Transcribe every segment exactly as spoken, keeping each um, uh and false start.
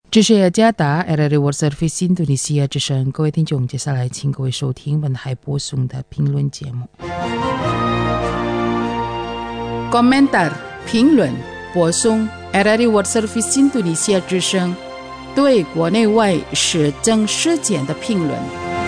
这是雅加达 R R World Service Indonesia 之声，各位听众，接下来请各位收听本台播送的评论节目。Komentar 评论播送 R R World Service Indonesia 之声对国内外时政事件的评论。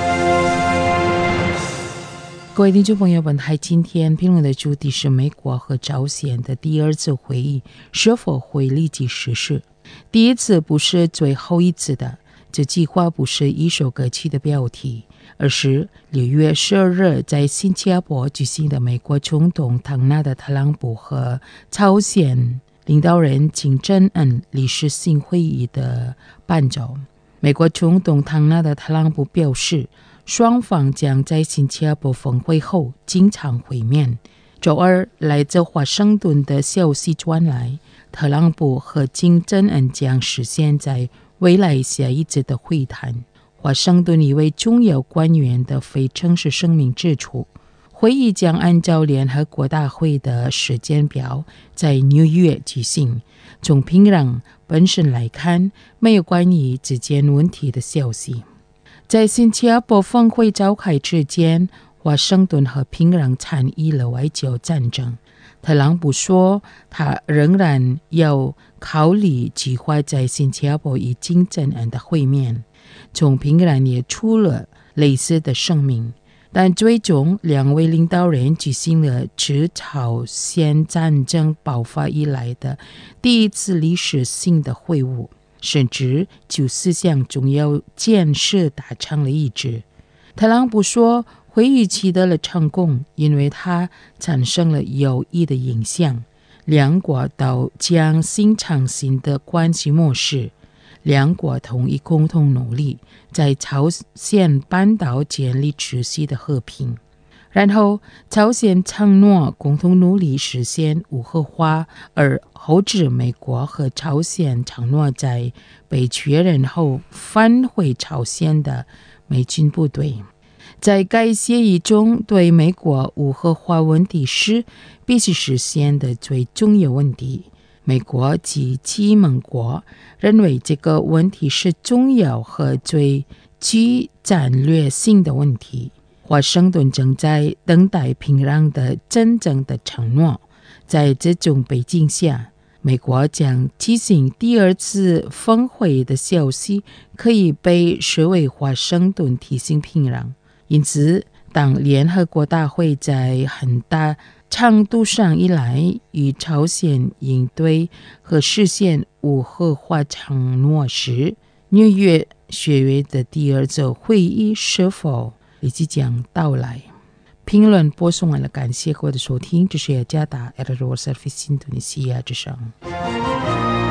各位听众朋友，本台今天评论的主题是美国和朝鲜的第二次会议是否会立即实施。第一次不是最后一次的，这计划不是一首歌曲的标题，而是六月十二日在新加坡举行的美国总统唐纳德·特朗普和朝鲜领导人金正恩历史性会议的伴奏。美国总统唐纳德·特朗普表示，双方将在新加坡峰会后经常会面。周二，来自华盛顿的消息传来，特朗普和金正恩将实现在未来下一次的会谈。华盛顿一位重要官员的非正式声明指出，会议将按照联合国大会的时间表在纽约举行。从平壤本身来看，没有关于之间问题的消息。在新加坡峰会召开之前，华盛顿和平壤参与了外交战争。特朗普说，他仍然要考虑计划在新加坡与金正恩的会面。从平壤也出了类似的声明，但最终两位领导人举行了自朝鲜战争爆发以来的第一次历史性的会晤，甚至就四项重要建设达成了一致。特朗普说，会议取得了成功，因为它产生了有益的影响。两国都将新创新的关系模式，两国同意共同努力，在朝鲜半岛建立持续的和平。然后，朝鲜承诺共同努力实现无核化，而后者美国和朝鲜承诺在被确认后返回朝鲜的美军部队。在该协议中，对美国无核化问题是必须实现的最重要问题。美国及其盟国认为这个问题是重要和最具战略性的问题。华盛顿正在等待平壤的真正的承诺。在这种背景下，美国将举行第二次峰会的消息可以被视为华盛顿提醒平壤。因此，当联合国大会在很大程度上依赖与朝鲜应对和实现无核化承诺时，纽约学院的第二次会议是否即将到来？评论播送完了，感谢各位的收听，这是雅加达 R R World Service Indonesia 之声。